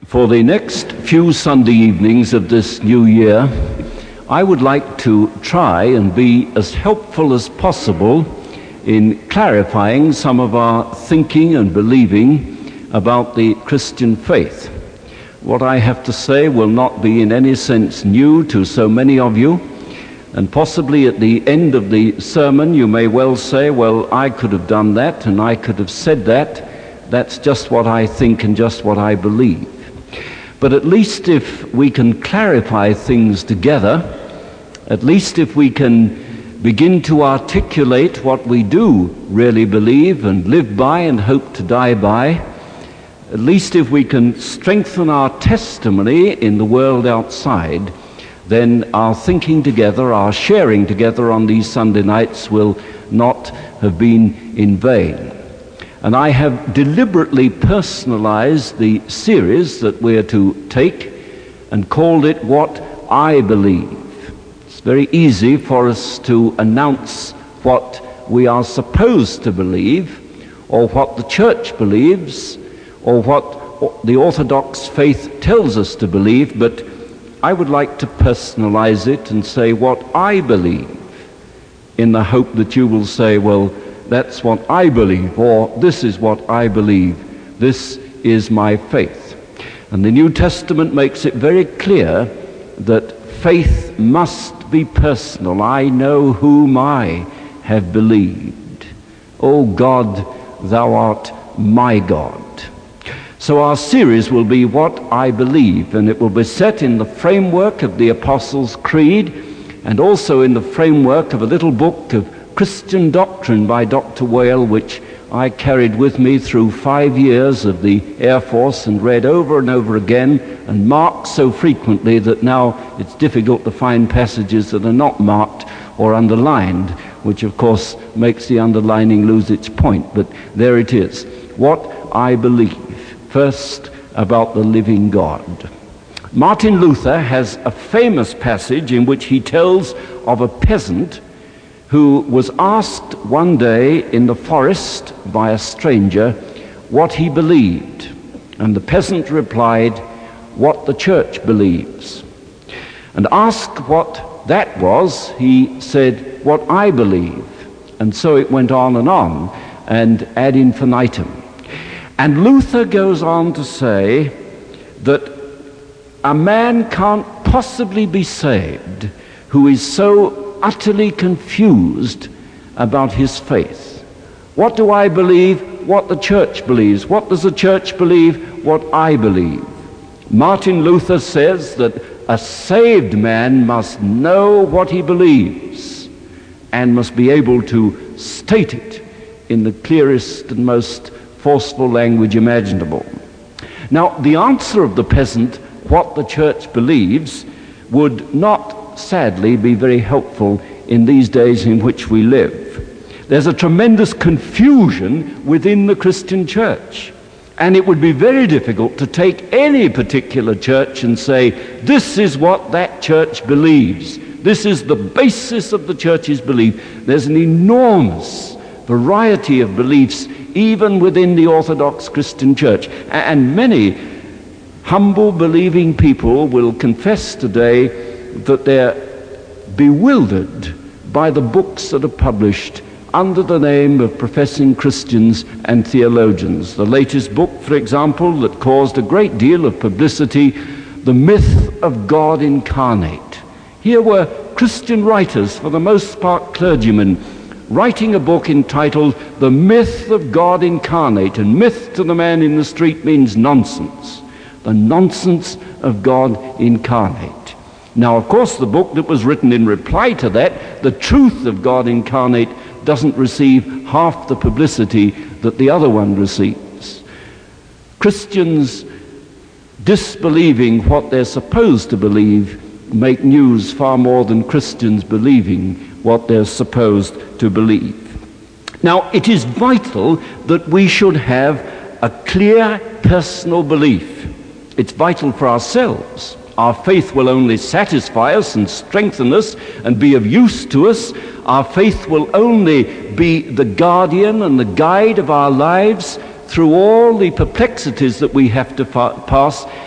For the next few Sunday evenings of this new year, I would like to try and be as helpful as possible in clarifying some of our thinking and believing about the Christian faith. What I have to say will not be in any sense new to so many of you, and possibly at the end of the sermon you may well say, well, I could have done that and I could have said that. That's just what I think and just what I believe. But at least if we can clarify things together, at least if we can begin to articulate what we do really believe and live by and hope to die by, at least if we can strengthen our testimony in the world outside, then our thinking together, our sharing together on these Sunday nights will not have been in vain. And I have deliberately personalized the series that we're to take and called it What I Believe. It's very easy for us to announce what we are supposed to believe, or what the church believes, or what the Orthodox faith tells us to believe, but I would like to personalize it and say what I believe, in the hope that you will say, well, that's what I believe, or this is what I believe. This is my faith. And the New Testament makes it very clear that faith must be personal. I know whom I have believed. O God, thou art my God. So our series will be What I Believe, and it will be set in the framework of the Apostles' Creed and also in the framework of a little book of Christian Doctrine by Dr. Whale, which I carried with me through 5 years of the Air Force and read over and over again and marked so frequently that now it's difficult to find passages that are not marked or underlined, which of course makes the underlining lose its point. But there it is. What I believe. First, about the living God. Martin Luther has a famous passage in which he tells of a peasant who was asked one day in the forest by a stranger what he believed. And the peasant replied, what the church believes. And asked what that was, he said, what I believe. And so it went on and ad infinitum. And Luther goes on to say that a man can't possibly be saved who is so utterly confused about his faith. What do I believe? What the church believes. What does the church believe? What I believe. Martin Luther says that a saved man must know what he believes and must be able to state it in the clearest and most forceful language imaginable. Now, the answer of the peasant, what the church believes, would not sadly be very helpful in these days in which we live. There's a tremendous confusion within the Christian church, and it would be very difficult to take any particular church and say, this is what that church believes. This is the basis of the church's belief. There's an enormous variety of beliefs even within the Orthodox Christian church, and many humble believing people will confess today that they're bewildered by the books that are published under the name of professing Christians and theologians. The latest book, for example, that caused a great deal of publicity, The Myth of God Incarnate. Here were Christian writers, for the most part clergymen, writing a book entitled The Myth of God Incarnate. And myth to the man in the street means nonsense. The nonsense of God incarnate. Now, of course, the book that was written in reply to that, The Truth of God Incarnate, doesn't receive half the publicity that the other one receives. Christians disbelieving what they're supposed to believe make news far more than Christians believing what they're supposed to believe. Now, it is vital that we should have a clear personal belief. It's vital for ourselves. Our faith will only satisfy us and strengthen us and be of use to us. Our faith will only be the guardian and the guide of our lives through all the perplexities that we have to pass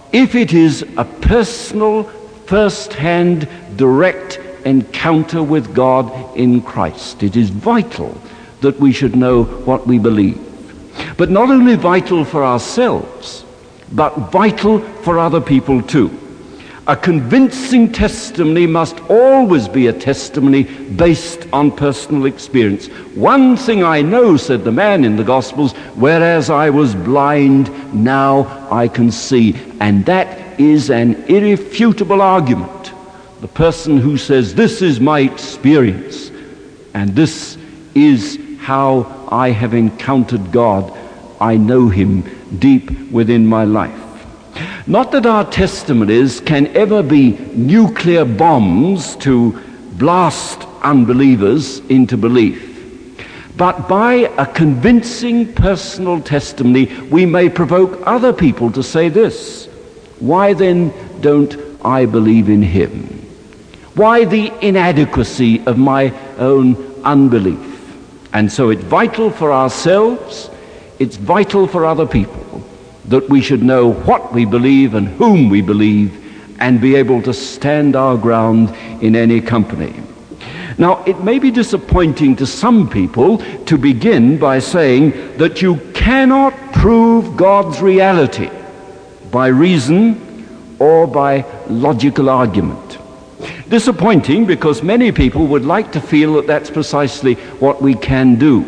if it is a personal, first-hand, direct encounter with God in Christ. It is vital that we should know what we believe. But not only vital for ourselves, but vital for other people too. A convincing testimony must always be a testimony based on personal experience. One thing I know, said the man in the Gospels, whereas I was blind, now I can see. And that is an irrefutable argument. The person who says, this is my experience, and this is how I have encountered God, I know him deep within my life. Not that our testimonies can ever be nuclear bombs to blast unbelievers into belief, but by a convincing personal testimony we may provoke other people to say this: why then don't I believe in him? Why the inadequacy of my own unbelief? And so it's vital for ourselves, it's vital for other people, that we should know what we believe and whom we believe, and be able to stand our ground in any company. Now, it may be disappointing to some people to begin by saying that you cannot prove God's reality by reason or by logical argument. Disappointing because many people would like to feel that that's precisely what we can do.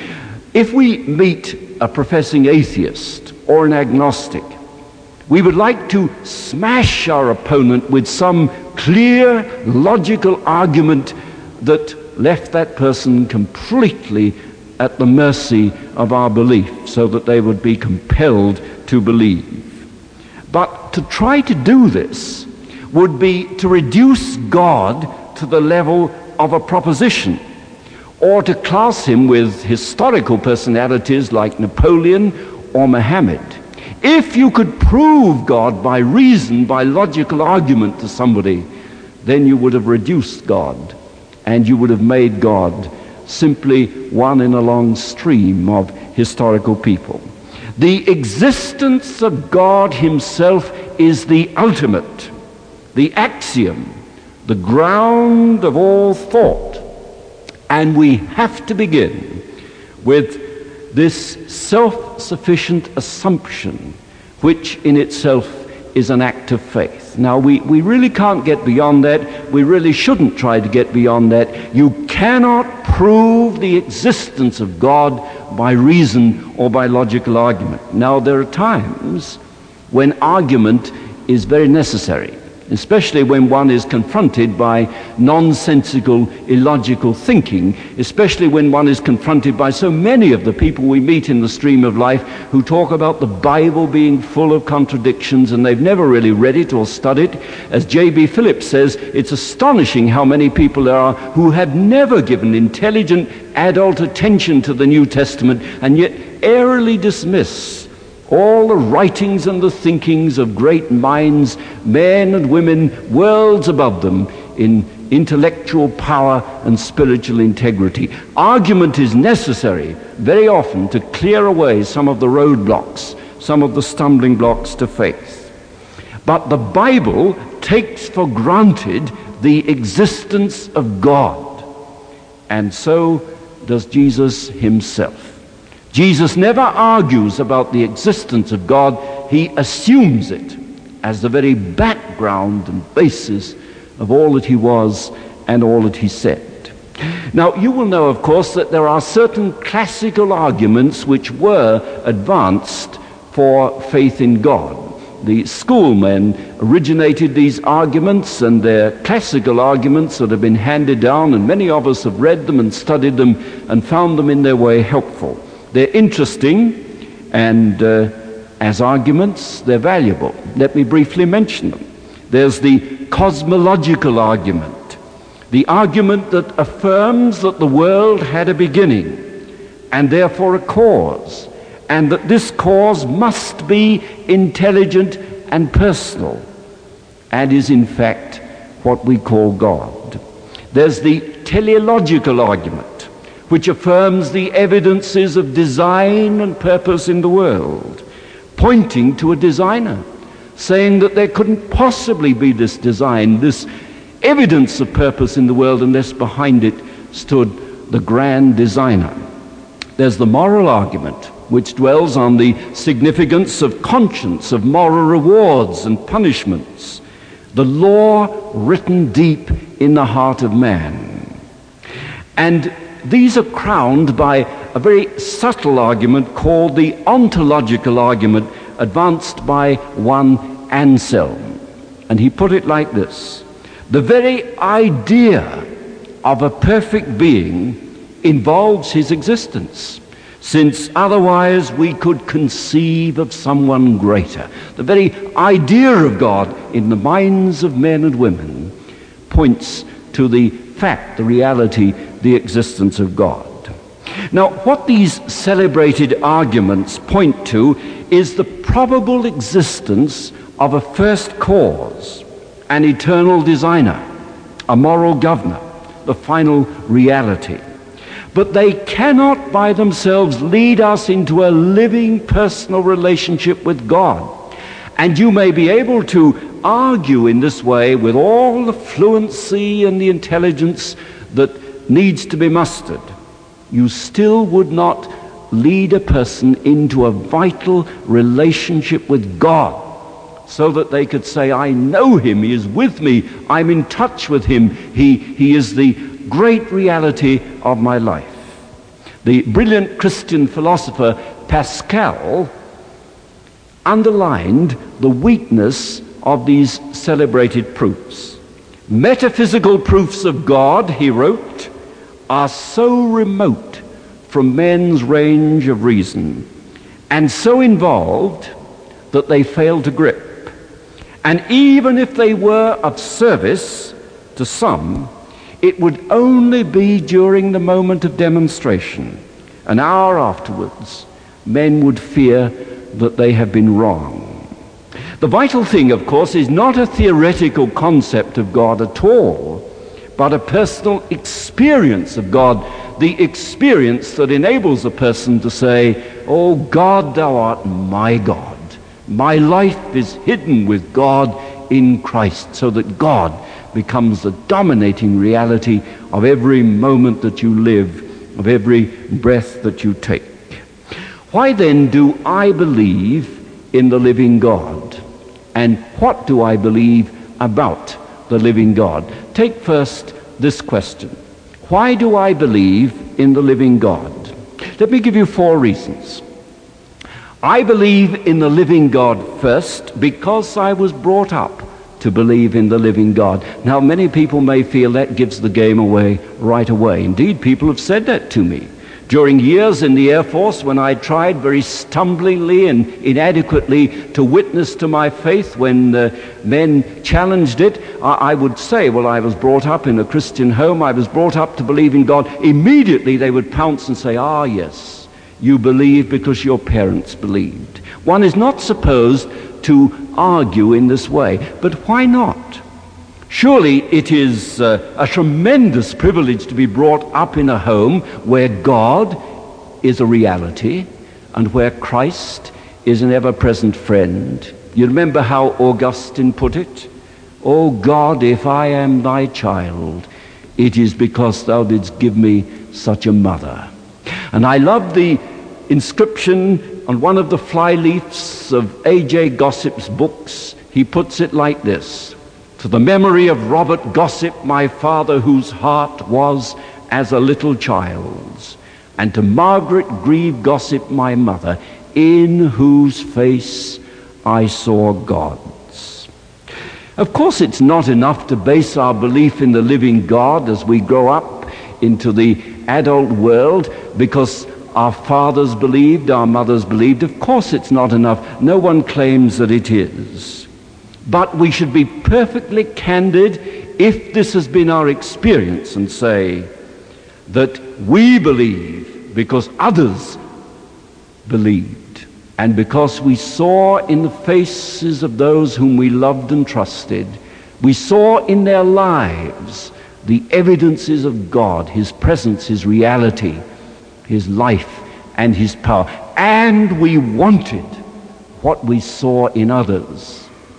If we meet a professing atheist or an agnostic, we would like to smash our opponent with some clear, logical argument that left that person completely at the mercy of our belief, so that they would be compelled to believe. But to try to do this would be to reduce God to the level of a proposition, or to class him with historical personalities like Napoleon or Muhammad. If you could prove God by reason, by logical argument to somebody, then you would have reduced God, and you would have made God simply one in a long stream of historical people. The existence of God himself is the ultimate, the axiom, the ground of all thought. And we have to begin with this self-sufficient assumption, which in itself is an act of faith. Now, we really can't get beyond that. We really shouldn't try to get beyond that. You cannot prove the existence of God by reason or by logical argument. Now, there are times when argument is very necessary, especially when one is confronted by nonsensical, illogical thinking, especially when one is confronted by so many of the people we meet in the stream of life who talk about the Bible being full of contradictions, and they've never really read it or studied. As J.B. Phillips says, it's astonishing how many people there are who have never given intelligent adult attention to the New Testament, and yet airily dismiss all the writings and the thinkings of great minds, men and women, worlds above them, in intellectual power and spiritual integrity. Argument is necessary very often to clear away some of the roadblocks, some of the stumbling blocks to faith. But the Bible takes for granted the existence of God, and so does Jesus himself. Jesus never argues about the existence of God. He assumes it as the very background and basis of all that he was and all that he said. Now, you will know, of course, that there are certain classical arguments which were advanced for faith in God. The schoolmen originated these arguments, and they're classical arguments that have been handed down, and many of us have read them and studied them and found them in their way helpful. They're interesting, and as arguments, they're valuable. Let me briefly mention them. There's the cosmological argument, the argument that affirms that the world had a beginning and therefore a cause, and that this cause must be intelligent and personal, and is in fact what we call God. There's the teleological argument, which affirms the evidences of design and purpose in the world, pointing to a designer, saying that there couldn't possibly be this design, this evidence of purpose in the world, unless behind it stood the grand designer. There's the moral argument, which dwells on the significance of conscience, of moral rewards and punishments, the law written deep in the heart of man. And these are crowned by a very subtle argument called the ontological argument, advanced by one Anselm. And he put it like this: the very idea of a perfect being involves his existence, since otherwise we could conceive of someone greater. The very idea of God in the minds of men and women points to the fact, the reality, the existence of God. Now, what these celebrated arguments point to is the probable existence of a first cause, an eternal designer, a moral governor, the final reality. But they cannot by themselves lead us into a living personal relationship with God. And you may be able to argue in this way with all the fluency and the intelligence that needs to be mustered. You still would not lead a person into a vital relationship with God, so that they could say, I know him, he is with me, I'm in touch with him, he is the great reality of my life. The brilliant Christian philosopher Pascal underlined the weakness of these celebrated proofs. Metaphysical proofs of God, he wrote, are so remote from men's range of reason and so involved that they fail to grip. And even if they were of service to some, it would only be during the moment of demonstration. An hour afterwards, men would fear that they have been wrong. The vital thing, of course, is not a theoretical concept of God at all, but a personal experience of God, the experience that enables a person to say, "Oh God, thou art my God. My life is hidden with God in Christ," so that God becomes the dominating reality of every moment that you live, of every breath that you take. Why then do I believe in the living God? And what do I believe about the living God? Take first this question: why do I believe in the living God? Let me give you 4 reasons. I believe in the living God first because I was brought up to believe in the living God. Now, many people may feel that gives the game away right away. Indeed, people have said that to me. During years in the Air Force, when I tried very stumblingly and inadequately to witness to my faith, when men challenged it, I would say, well, I was brought up in a Christian home, I was brought up to believe in God. Immediately they would pounce and say, ah, yes, you believe because your parents believed. One is not supposed to argue in this way, but why not? Surely it is a tremendous privilege to be brought up in a home where God is a reality and where Christ is an ever-present friend. You remember how Augustine put it? "O God, if I am thy child, it is because thou didst give me such a mother." And I love the inscription on one of the flyleafs of A.J. Gossip's books. He puts it like this: "To the memory of Robert Gossip, my father, whose heart was as a little child's, and to Margaret Grieve Gossip, my mother, in whose face I saw God's." Of course, it's not enough to base our belief in the living God as we grow up into the adult world because our fathers believed, our mothers believed. Of course it's not enough. No one claims that it is. But we should be perfectly candid if this has been our experience and say that we believe because others believed and because we saw in the faces of those whom we loved and trusted, we saw in their lives the evidences of God, his presence, his reality, his life and his power. And we wanted what we saw in others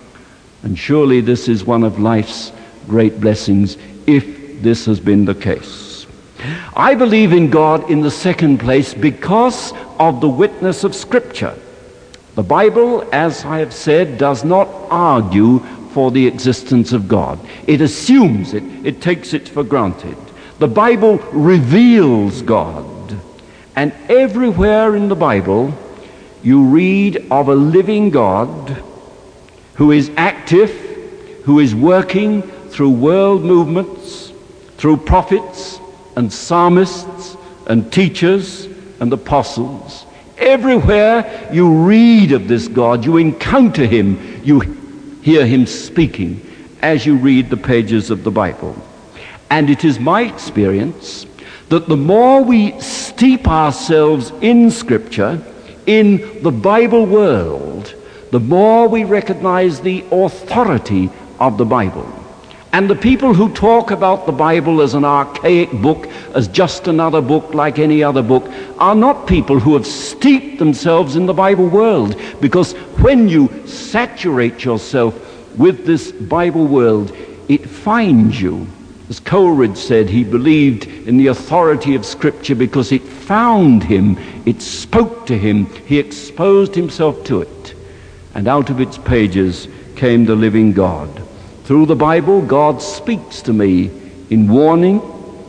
And surely this is one of life's great blessings, if this has been the case. I believe in God in the second place because of the witness of Scripture. The Bible, as I have said, does not argue for the existence of God. It assumes it. It takes it for granted. The Bible reveals God. And everywhere in the Bible, you read of a living God who is active, who is working through world movements, through prophets and psalmists and teachers and apostles. Everywhere you read of this God, you encounter him, you hear him speaking as you read the pages of the Bible. And it is my experience that the more we steep ourselves in Scripture, in the Bible world, the more we recognize the authority of the Bible. And the people who talk about the Bible as an archaic book, as just another book like any other book, are not people who have steeped themselves in the Bible world. Because when you saturate yourself with this Bible world, it finds you. As Coleridge said, he believed in the authority of Scripture because it found him, it spoke to him, he exposed himself to it. And out of its pages came the living God. Through the Bible, God speaks to me in warning,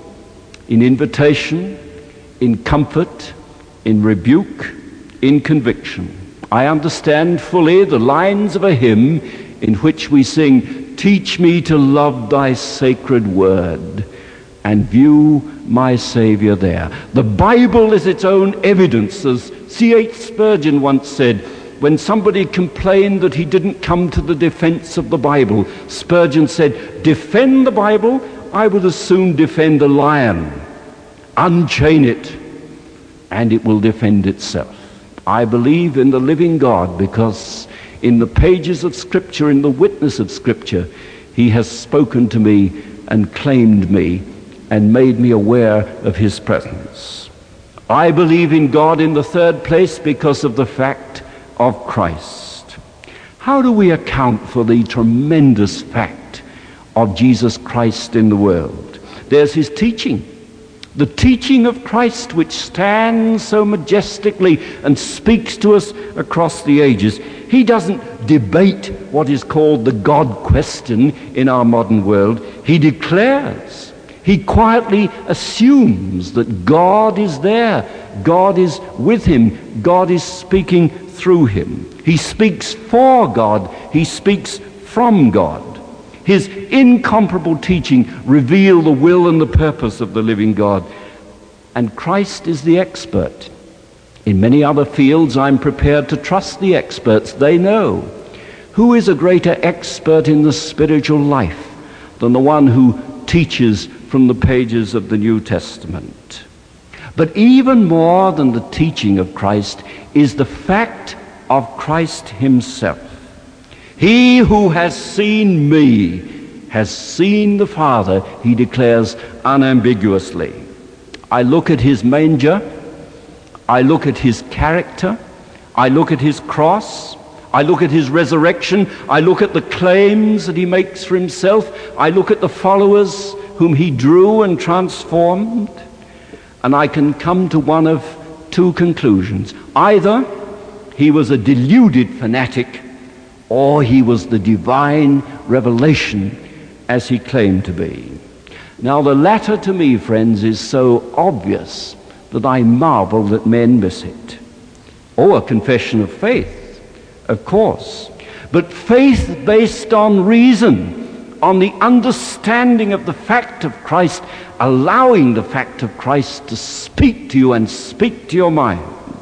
in invitation, in comfort, in rebuke, in conviction. I understand fully the lines of a hymn in which we sing, "Teach me to love thy sacred word and view my Savior there." The Bible is its own evidence. As C.H. Spurgeon once said, when somebody complained that he didn't come to the defense of the Bible, Spurgeon said, "Defend the Bible? I would as soon defend a lion. Unchain it, and it will defend itself." I believe in the living God because in the pages of Scripture, in the witness of Scripture, he has spoken to me and claimed me and made me aware of his presence. I believe in God in the third place because of the fact of Christ. How do we account for the tremendous fact of Jesus Christ in the world? There's his teaching. The teaching of Christ, which stands so majestically and speaks to us across the ages. He doesn't debate what is called the God question in our modern world. He declares, he quietly assumes that God is there. God is with him. God is speaking through him. He speaks for God. He speaks from God. His incomparable teaching reveal the will and the purpose of the living God. And Christ is the expert. In many other fields, I'm prepared to trust the experts. They know. Who is a greater expert in the spiritual life than the one who teaches from the pages of the New Testament? But even more than the teaching of Christ is the fact of Christ himself. He who has seen me has seen the Father, he declares unambiguously. I look at his manger, I look at his character, I look at his cross, I look at his resurrection, I look at the claims that he makes for himself, I look at the followers whom he drew and transformed, and I can come to one of two conclusions. Either he was a deluded fanatic, or he was the divine revelation as he claimed to be. Now the latter to me, friends, is so obvious that I marvel that men miss it. Oh, a confession of faith, of course, but faith based on reason, on the understanding of the fact of Christ, allowing the fact of Christ to speak to you and speak to your mind.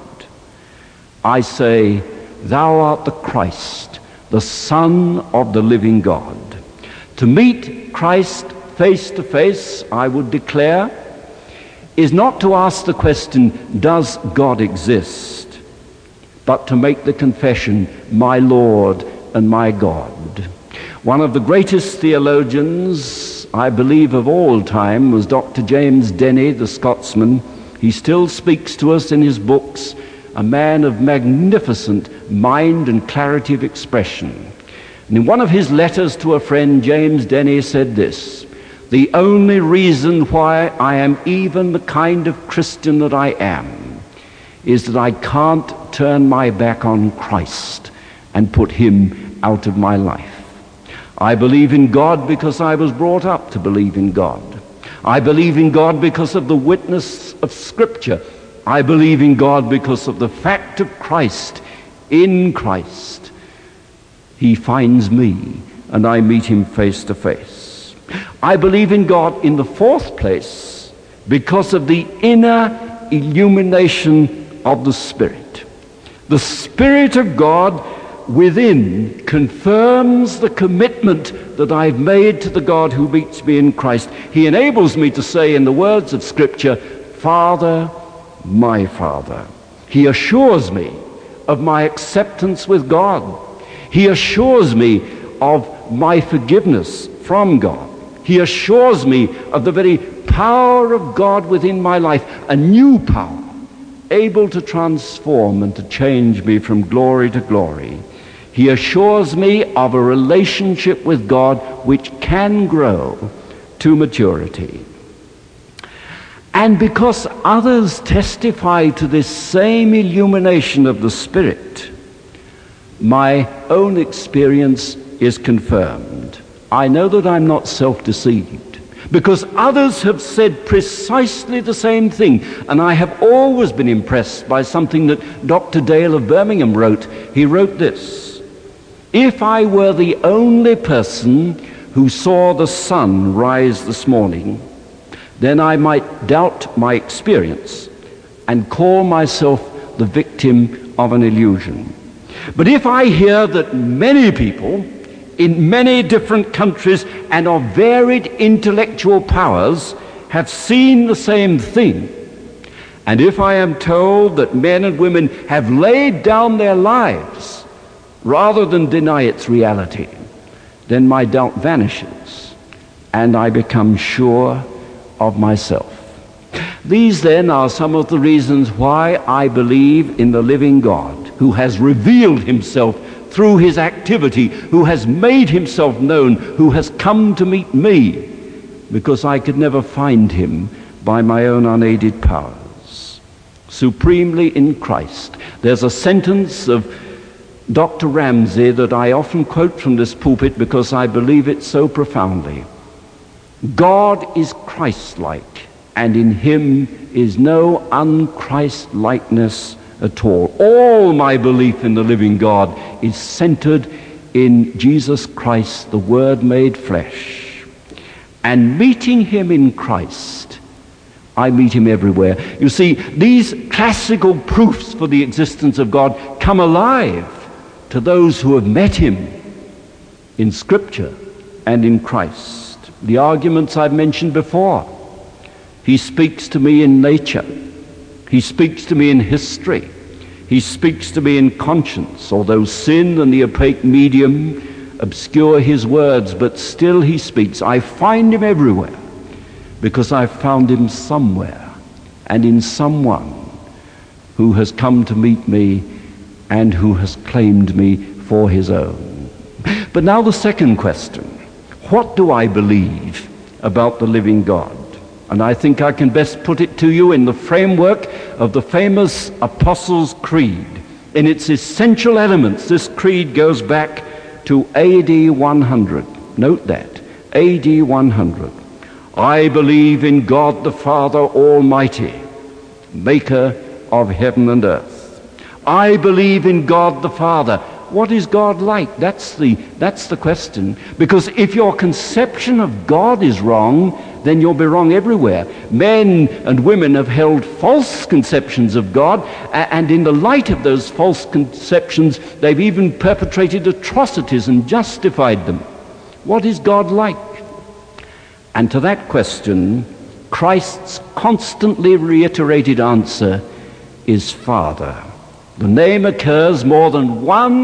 I say, thou art the Christ, the Son of the living God. To meet Christ face to face, I would declare, is not to ask the question, does God exist? But to make the confession, my Lord and my God. One of the greatest theologians, I believe, of all time was Dr. James Denney, the Scotsman. He still speaks to us in his books, a man of magnificent mind and clarity of expression. And in one of his letters to a friend, James Denney said this: "The only reason why I am even the kind of Christian that I am is that I can't turn my back on Christ and put him out of my life. I believe in God because I was brought up to believe in God. I believe in God because of the witness of Scripture. I believe in God because of the fact of Christ. In Christ, he finds me and I meet him face to face. I believe in God in the fourth place because of the inner illumination of the Spirit. The Spirit of God within confirms the commitment that I've made to the God who meets me in Christ. He enables me to say in the words of Scripture, Father, my Father. He assures me of my acceptance with God. He assures me of my forgiveness from God. He assures me of the very power of God within my life, a new power, able to transform and to change me from glory to glory. He assures me of a relationship with God which can grow to maturity. And because others testify to this same illumination of the Spirit, my own experience is confirmed. I know that I'm not self-deceived, because others have said precisely the same thing. And I have always been impressed by something that Dr. Dale of Birmingham wrote. He wrote this: "If I were the only person who saw the sun rise this morning, then I might doubt my experience and call myself the victim of an illusion. But if I hear that many people in many different countries and of varied intellectual powers have seen the same thing, and if I am told that men and women have laid down their lives rather than deny its reality, then my doubt vanishes and I become sure of myself." These then are some of the reasons why I believe in the living God, who has revealed himself through his activity, who has made himself known, who has come to meet me, because I could never find him by my own unaided powers. Supremely in Christ. There's a sentence of Dr. Ramsay that I often quote from this pulpit because I believe it so profoundly. God is Christ-like, and in him is no un-Christ-likeness at all. All my belief in the living God is centered in Jesus Christ, the Word made flesh. And meeting him in Christ, I meet him everywhere. You see, these classical proofs for the existence of God come alive to those who have met him in Scripture and in Christ. The arguments I've mentioned before. He speaks to me in nature. He speaks to me in history. He speaks to me in conscience, although sin and the opaque medium obscure his words, but still he speaks. I find him everywhere because I've found him somewhere and in someone who has come to meet me and who has claimed me for his own. But now the second question. What do I believe about the living God? And I think I can best put it to you in the framework of the famous Apostles' Creed. In its essential elements, this creed goes back to AD 100. Note that, AD 100. I believe in God the Father Almighty, maker of heaven and earth. I believe in God the Father. What is God like? That's the question. Because if your conception of God is wrong, then you'll be wrong everywhere. Men and women have held false conceptions of God, and in the light of those false conceptions, they've even perpetrated atrocities and justified them. What is God like? And to that question, Christ's constantly reiterated answer is Father. The name occurs more than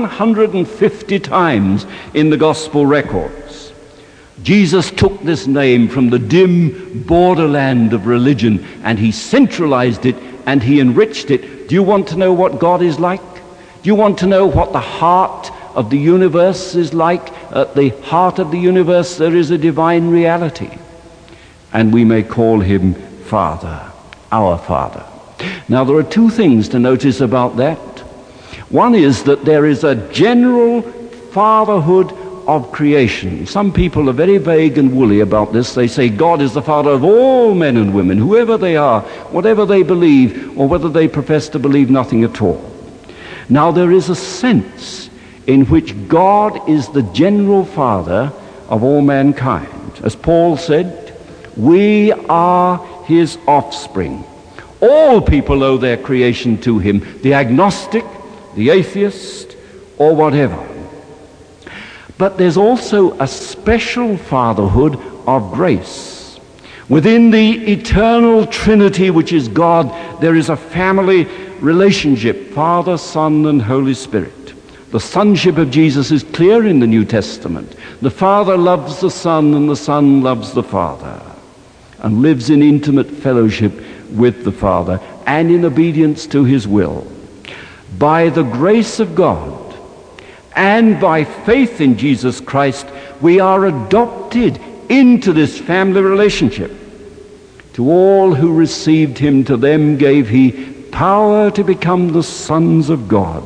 150 times in the gospel records. Jesus took this name from the dim borderland of religion and he centralized it and he enriched it. Do you want to know what God is like? Do you want to know what the heart of the universe is like, at the heart of the universe there is a divine reality. And we may call him Father, our Father. Now there are two things to notice about that. One is that there is a general fatherhood of creation. Some people are very vague and woolly about this. They say God is the father of all men and women, whoever they are, whatever they believe, or whether they profess to believe nothing at all. Now there is a sense in which God is the general father of all mankind. As Paul said, we are his offspring. All people owe their creation to him, the agnostic, the atheist, or whatever. But there's also a special fatherhood of grace. Within the eternal Trinity, which is God, there is a family relationship, Father, Son, and Holy Spirit. The sonship of Jesus is clear in the New Testament. The Father loves the Son, and the Son loves the Father, and lives in intimate fellowship with the Father and in obedience to his will. By the grace of God and by faith in Jesus Christ, we are adopted into this family relationship. To all who received him, to them gave he power to become the sons of God.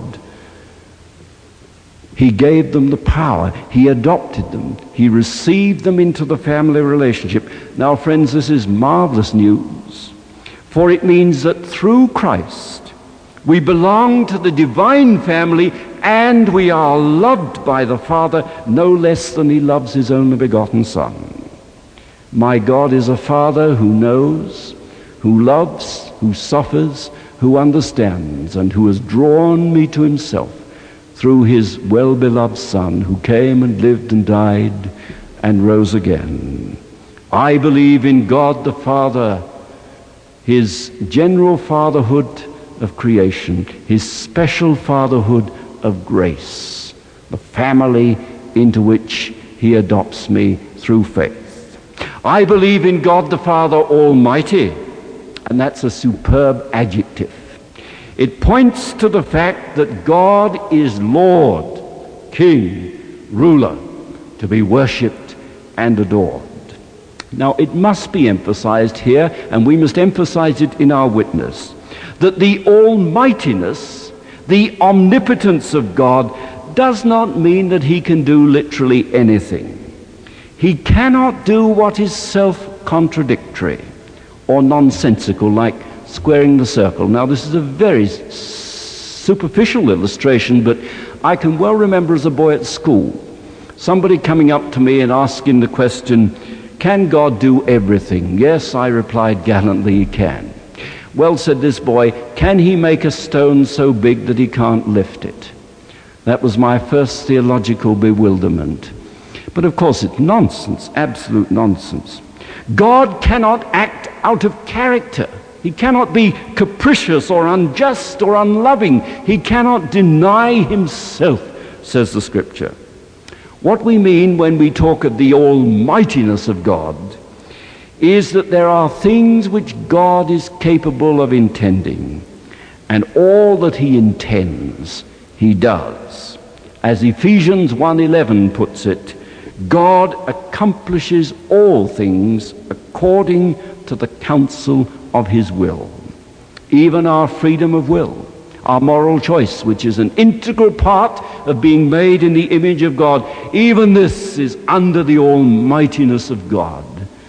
He gave them the power. He adopted them. He received them into the family relationship. Now, friends, this is marvelous news, for it means that through Christ we belong to the divine family, and we are loved by the Father no less than he loves his only begotten Son. My God is a Father who knows, who loves, who suffers, who understands, and who has drawn me to himself through his well-beloved Son, who came and lived and died and rose again. I believe in God the Father, his general fatherhood of creation, his special fatherhood of grace, the family into which he adopts me through faith. I believe in God the Father Almighty, and that's a superb adjective. It points to the fact that God is Lord, King, ruler, to be worshipped and adored. Now, it must be emphasized here, and we must emphasize it in our witness, that the almightiness, the omnipotence of God does not mean that he can do literally anything. He cannot do what is self-contradictory or nonsensical, like squaring the circle. Now, this is a very superficial illustration, but I can well remember as a boy at school, somebody coming up to me and asking the question, can God do everything? Yes, I replied gallantly, he can. Well, said this boy, can he make a stone so big that he can't lift it? That was my first theological bewilderment. But of course it's nonsense, absolute nonsense. God cannot act out of character. He cannot be capricious or unjust or unloving. He cannot deny himself, says the Scripture. What we mean when we talk of the almightiness of God is that there are things which God is capable of intending, and all that he intends, he does. As Ephesians 1:11 puts it, God accomplishes all things according to the counsel of his will. Even our freedom of will, our moral choice, which is an integral part of being made in the image of God, even this is under the almightiness of God.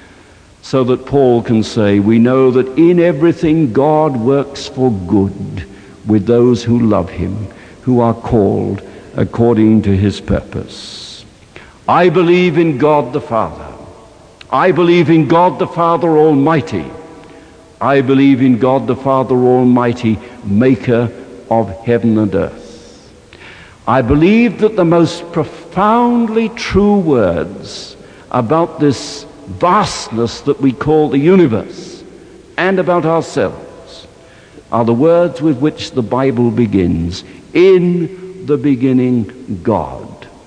So that Paul can say, we know that in everything God works for good with those who love him, who are called according to his purpose. I believe in God the Father. I believe in God the Father Almighty. I believe in God the Father Almighty, maker of heaven and earth. I believe that the most profoundly true words about this vastness that we call the universe and about ourselves are the words with which the Bible begins. In the beginning, God.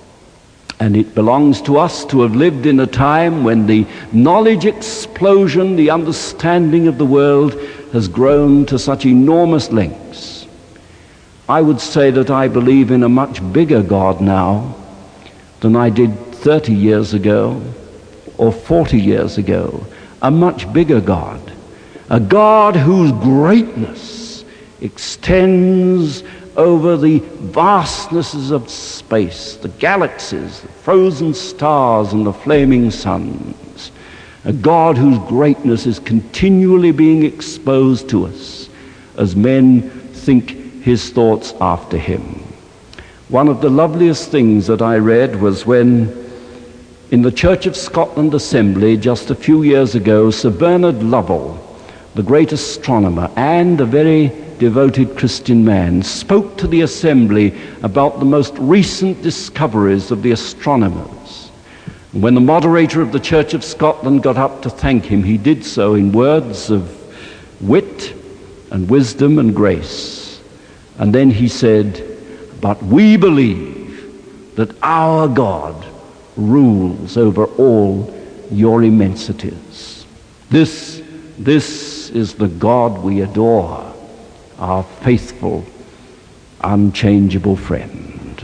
And it belongs to us to have lived in a time when the knowledge explosion, the understanding of the world has grown to such enormous lengths. I would say that I believe in a much bigger God now than I did 30 years ago or 40 years ago. A much bigger God. A God whose greatness extends over the vastnesses of space, the galaxies, the frozen stars, and the flaming suns. A God whose greatness is continually being exposed to us as men think his thoughts after him. One of the loveliest things that I read was when, in the Church of Scotland Assembly just a few years ago, Sir Bernard Lovell, the great astronomer and a very devoted Christian man, spoke to the assembly about the most recent discoveries of the astronomers. And when the moderator of the Church of Scotland got up to thank him, he did so in words of wit and wisdom and grace. And then he said, "But we believe that our God rules over all your immensities." This is the God we adore, our faithful, unchangeable friend.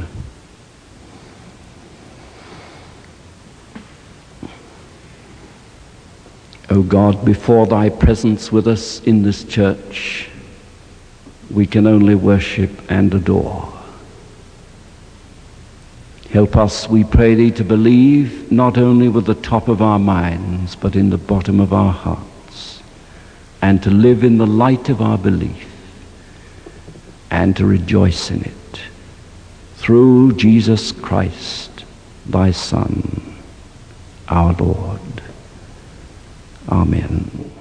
O God, before thy presence with us in this church, we can only worship and adore. Help us, we pray thee, to believe not only with the top of our minds, but in the bottom of our hearts, and to live in the light of our belief, and to rejoice in it, through Jesus Christ, thy Son, our Lord. Amen.